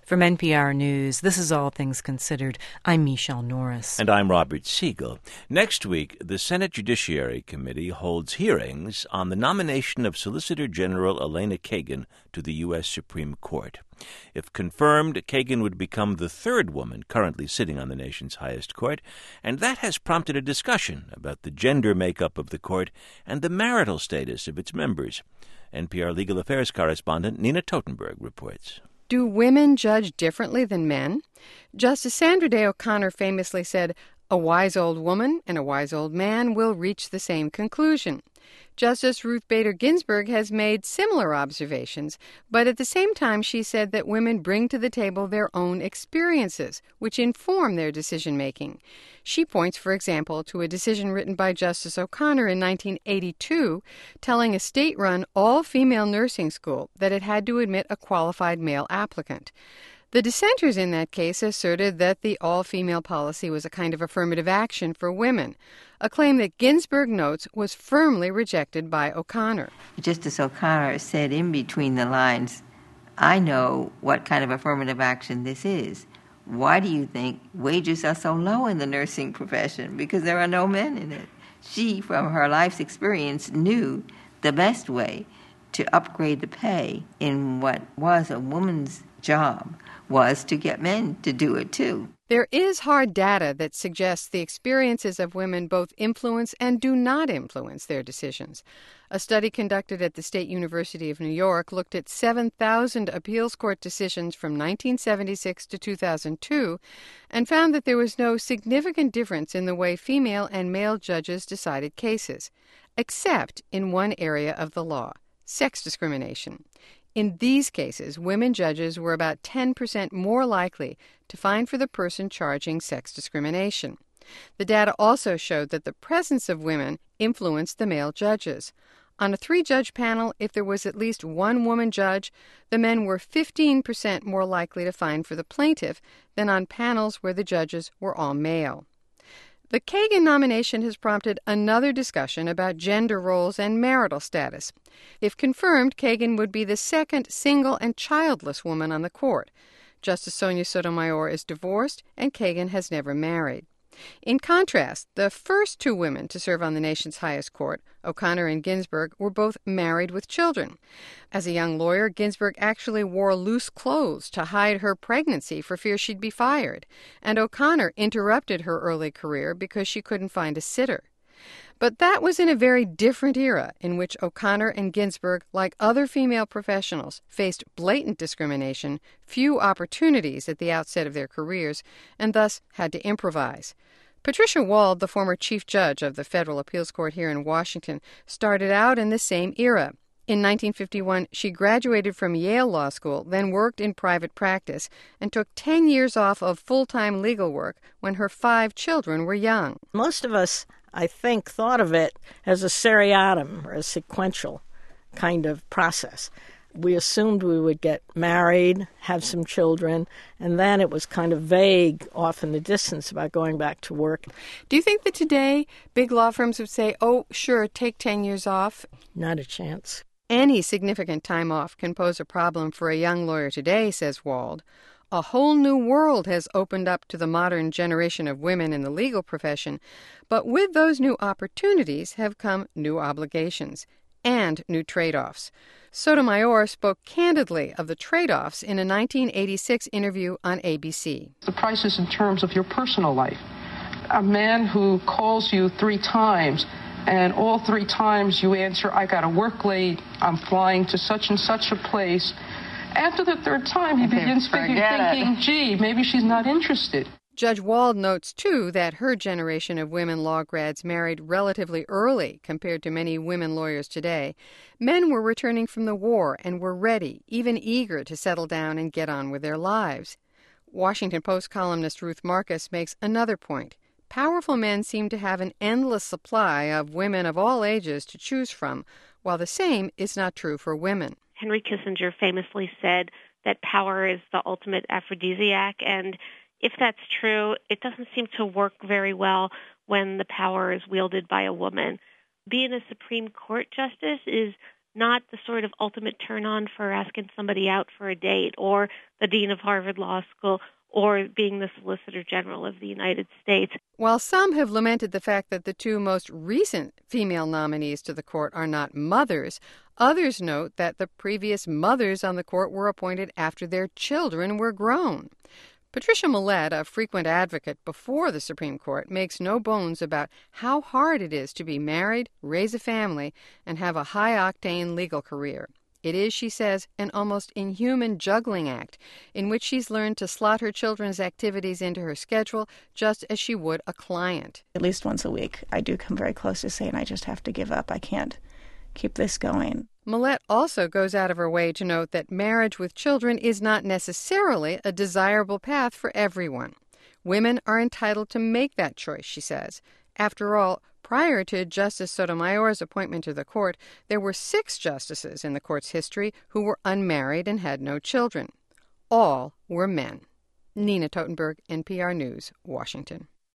From NPR News, this is All Things Considered. I'm Michelle Norris. And I'm Robert Siegel. Next week, the Senate Judiciary Committee holds hearings on the nomination of Solicitor General Elena Kagan to the U.S. Supreme Court. If confirmed, Kagan would become the third woman currently sitting on the nation's highest court, and that has prompted a discussion about the gender makeup of the court and the marital status of its members. NPR legal affairs correspondent Nina Totenberg reports. Do women judge differently than men? Justice Sandra Day O'Connor famously said, "A wise old woman and a wise old man will reach the same conclusion." Justice Ruth Bader Ginsburg has made similar observations, but at the same time she said that women bring to the table their own experiences, which inform their decision-making. She points, for example, to a decision written by Justice O'Connor in 1982 telling a state-run all-female nursing school that it had to admit a qualified male applicant. The dissenters in that case asserted that the all-female policy was a kind of affirmative action for women, a claim that Ginsburg notes was firmly rejected by O'Connor. Justice O'Connor said in between the lines, "I know what kind of affirmative action this is. Why do you think wages are so low in the nursing profession? Because there are no men in it." She, from her life's experience, knew the best way to upgrade the pay in what was a woman's job was to get men to do it too. There is hard data that suggests the experiences of women both influence and do not influence their decisions. A study conducted at the State University of New York looked at 7,000 appeals court decisions from 1976 to 2002 and found that there was no significant difference in the way female and male judges decided cases, except in one area of the law: sex discrimination. In these cases, women judges were about 10% more likely to find for the person charging sex discrimination. The data also showed that the presence of women influenced the male judges. On a 3-judge panel, if there was at least one woman judge, the men were 15% more likely to find for the plaintiff than on panels where the judges were all male. The Kagan nomination has prompted another discussion about gender roles and marital status. If confirmed, Kagan would be the second single and childless woman on the court. Justice Sonia Sotomayor is divorced, and Kagan has never married. In contrast, the first 2 women to serve on the nation's highest court, O'Connor and Ginsburg, were both married with children. As a young lawyer, Ginsburg actually wore loose clothes to hide her pregnancy for fear she'd be fired, and O'Connor interrupted her early career because she couldn't find a sitter. But that was in a very different era in which O'Connor and Ginsburg, like other female professionals, faced blatant discrimination, few opportunities at the outset of their careers, and thus had to improvise. Patricia Wald, the former chief judge of the Federal Appeals Court here in Washington, started out in the same era. In 1951, she graduated from Yale Law School, then worked in private practice, and took 10 years off of full-time legal work when her 5 children were young. Most of us, I think, thought of it as a seriatim or a sequential kind of process. We assumed we would get married, have some children, and then it was kind of vague off in the distance about going back to work. Do you think that today big law firms would say, "Oh, sure, take 10 years off"? Not a chance. Any significant time off can pose a problem for a young lawyer today, says Wald. A whole new world has opened up to the modern generation of women in the legal profession, but with those new opportunities have come new obligations and new trade-offs. Sotomayor spoke candidly of the trade-offs in a 1986 interview on ABC. The prices in terms of your personal life. A man who calls you 3 times, and all 3 times you answer, "I got to work late, I'm flying to such and such a place." After the 3rd time, he begins thinking, gee, maybe she's not interested. Judge Wald notes, too, that her generation of women law grads married relatively early compared to many women lawyers today. Men were returning from the war and were ready, even eager to settle down and get on with their lives. Washington Post columnist Ruth Marcus makes another point. Powerful men seem to have an endless supply of women of all ages to choose from, while the same is not true for women. Henry Kissinger famously said that power is the ultimate aphrodisiac, and if that's true, it doesn't seem to work very well when the power is wielded by a woman. Being a Supreme Court justice is not the sort of ultimate turn-on for asking somebody out for a date or the dean of Harvard Law School or being the Solicitor General of the United States. While some have lamented the fact that the two most recent female nominees to the court are not mothers, others note that the previous mothers on the court were appointed after their children were grown. Patricia Millett, a frequent advocate before the Supreme Court, makes no bones about how hard it is to be married, raise a family, and have a high-octane legal career. It is, she says, an almost inhuman juggling act in which she's learned to slot her children's activities into her schedule just as she would a client. At least once a week, I do come very close to saying I just have to give up. I can't keep this going. Millett also goes out of her way to note that marriage with children is not necessarily a desirable path for everyone. Women are entitled to make that choice, she says. After all, prior to Justice Sotomayor's appointment to the court, there were 6 justices in the court's history who were unmarried and had no children. All were men. Nina Totenberg, NPR News, Washington.